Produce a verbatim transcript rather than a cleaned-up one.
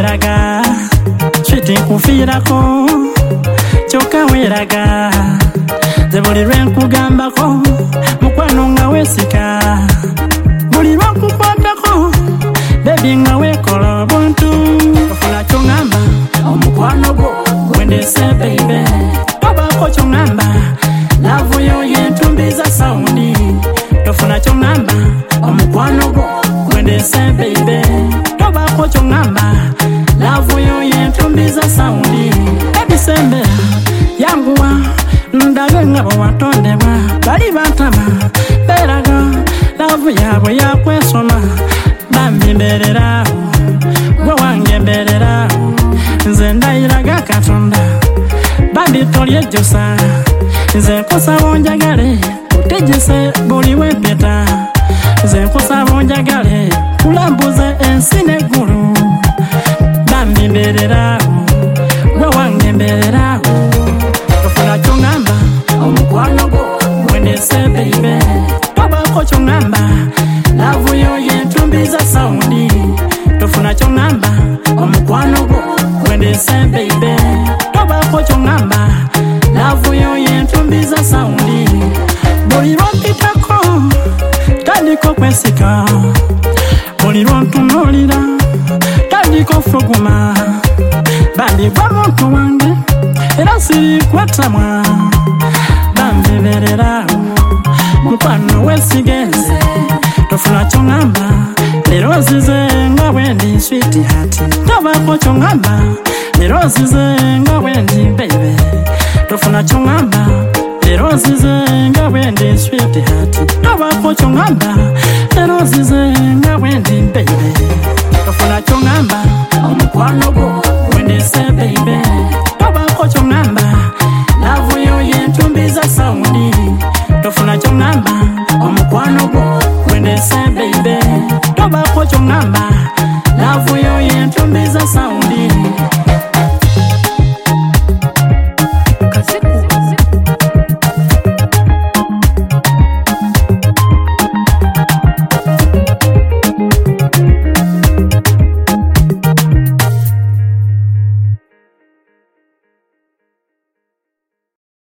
weraga Sweet nkufirako Choka weraga Zebuli lwenkugambako Mukwano nga wesika Buli lwakukwatako Baby nga wekola buntu Ofuna chongamba Omukwano gwo Gwendese baby Tobako chongamba Love yo yentumbiza saundi Ofuna chongamba Omukwano gwo Gwendese baby Tobako chongamba Love yo yentumbiza saundi Ebisembera yanguwa Ndabe ngabo watondebwa Bali bantama Beraga Love yabwe yakwesoma Bambi mberera Gwe wange mberera Nze ndayiraga Katonda Bambi tolye josa Nze nkusaba onjagale Utegese buli wempeta Nze nkusaba onjagale Kulambuze ensi n'eggulu Bambi mberera Gwe wange mberera Tofuna kyongamba Omukwano gwo Gwendese baby Tobako kyongamba Love yo yentumbiza saundi Tofuna kyongamba Omukwano gwo Gwendese baby Tobako kyongamba Love yo yentumbiza saundi Buli lwampitako Tandiko kwesika Buli lwantunulira Tandiko fuguma Bambi gwa muntu wange Era siri kwetamwa Bambi berera Mukwano wesigenze Tofuna kyongamba Lero zize nga wendi sweet heart Tobako kyongamba Lero zize nga wendi baby Tofuna kyongamba Lero zize nga wendi sweet heart Tobako kyongamba Lero zize nga wendi baby Tofuna kyongamba Omukwano gwo Gwendese baby Tobako kyongamba Love yo yentumbiza saundi